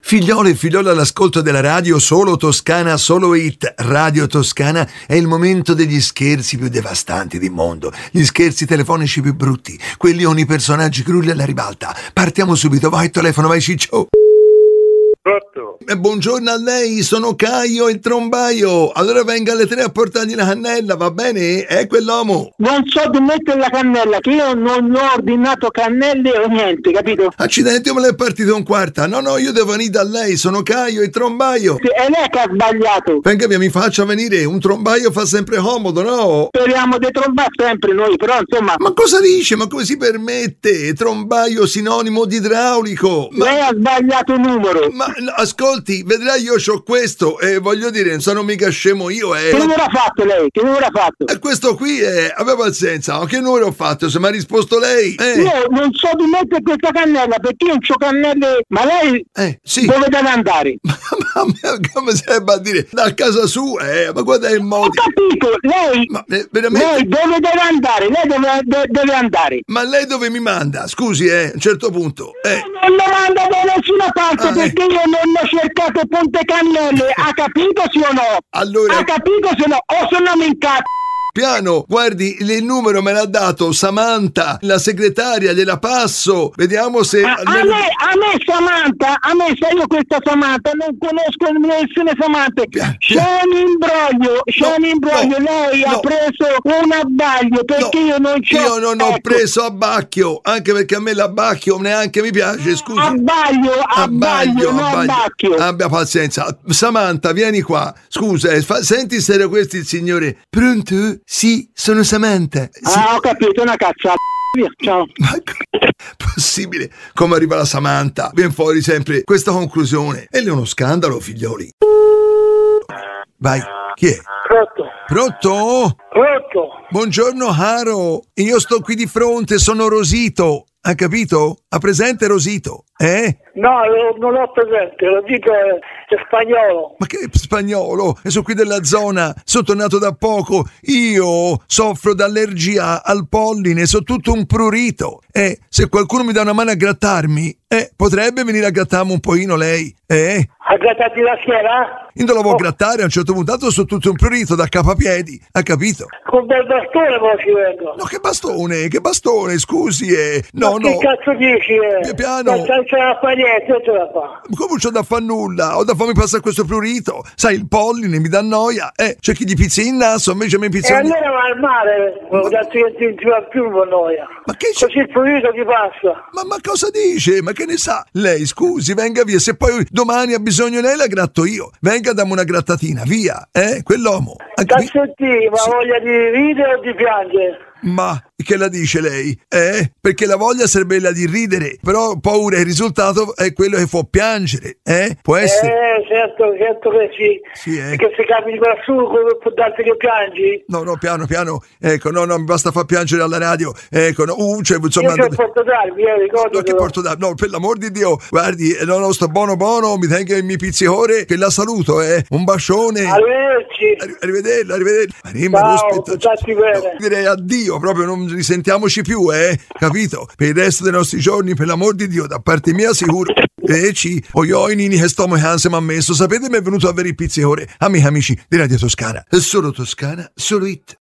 Figliole e figliole all'ascolto della radio, solo Toscana, solo Hit, Radio Toscana, è il momento degli scherzi più devastanti del mondo, gli scherzi telefonici più brutti, quelli con i personaggi crulli alla ribalta. Partiamo subito, vai telefono, vai Ciccio. Pronto? Buongiorno a lei, sono Caio il trombaio. Allora venga alle 3 a portargli la cannella, va bene? È quell'uomo. Non so di mettere la cannella, che io non ho ordinato cannelle o niente, capito? Accidenti, me l'è partito un quarta. No, io devo venire da lei, sono Caio il trombaio. Sì, è lei che ha sbagliato. Venga via, mi faccia venire, un trombaio fa sempre comodo, no? Speriamo di trombare sempre noi, però insomma... Ma cosa dice? Ma come si permette? Trombaio sinonimo di idraulico. Lei ha sbagliato il numero. Ma ascolti, vedrai, io c'ho questo e voglio dire, non sono mica scemo io, Che numero ha fatto lei? Che numero ha fatto? E questo qui aveva pazienza, ma che numero ho fatto? Se mi ha risposto lei? Io non so di mettere questa cannella perché io non c'ho cannelle. Ma lei sì. dove deve andare? Ma come sarebbe a dire? Da casa sua, ma guarda il modo. Ho capito, lei. Ma veramente? Lei dove deve andare? Lei deve andare. Ma lei dove mi manda? Scusi, a un certo punto. Non mi manda da nessuna parte perché io non ho cercato Ponte Cannelle, ha capito sì o no? Allora... Ha capito se no? O se no mi incazzo. Piano, guardi, il numero me l'ha dato Samantha, la segretaria, gliela passo. Vediamo se... A me Samantha, io questa Samantha, non conosco nessuna Samantha. C'è un imbroglio, lei ha preso un abbaglio perché io non c'ho... Io non ho preso abbacchio, anche perché a me l'abbacchio neanche mi piace, scusi. Abbaglio, non abbacchio. Abbia pazienza. Samantha, vieni qua. Scusa, senti se era questo il signore. Pronto? Sì, sono Samantha. Sì. Ho capito, una cazzata. Via, ciao. Possibile? Come arriva la Samantha? Viene fuori sempre questa conclusione. E lì è uno scandalo, figlioli. Vai, chi è? Pronto? Buongiorno, Haro. Io sto qui di fronte, sono Rosito. Ha capito? Ha presente Rosito? No, non l'ho presente, Rosito è spagnolo. Ma che spagnolo? E sono qui della zona, sono tornato da poco. Io soffro d'allergia al polline, sono tutto un prurito. Se qualcuno mi dà una mano a grattarmi, potrebbe venire a grattarmi un pochino lei? A grattarti la schiena? Io non lo voglio grattare, a un certo punto tanto sono tutto un prurito da capo a piedi, ha capito? Con del bastone poi ci vengo. No, che bastone, scusi, no. Che cazzo dici? Piano. C'è la fa niente, non ce la fa. Come non c'ho da fare nulla? Ho da farmi passare questo prurito. Sai, il polline mi dà noia. C'è chi gli pizza il naso, invece mi pizza il naso. E allora va al mare, non ti va più con noia. Ma che c'è? Così il prurito ti passa. Ma cosa dice? Ma che ne sa? Lei, scusi, venga via. Se poi domani ha bisogno lei, la gratto io. Venga, dammi una grattatina, via. Quell'uomo. Cazzotti, ma voglia di ridere o di piangere? Ma che la dice lei? Perché la voglia sarebbe la di ridere, però paura, il risultato è quello che fa piangere, Può essere? Certo che sì. Che se capiti qualcuno può darti che piangi? No, piano. Ecco, no, mi basta far piangere alla radio. Ecco, no, cioè, insomma... Io che porto darmi, ricordo. Che porto darmi? No, per l'amor di Dio, guardi, no, sto buono, mi tenga il mio pizzicore, che la saluto, Un bacione. Arrivederci. Arrivederci. Ciao, stati bene. No, direi addio, proprio non risentiamoci più, capito? Per il resto dei nostri giorni, per l'amor di Dio, da parte mia sicuro. Io i nini che sto mi ha messo, sapete, mi è venuto a avere il pizzicore. Amici di Radio Toscana, solo Hit.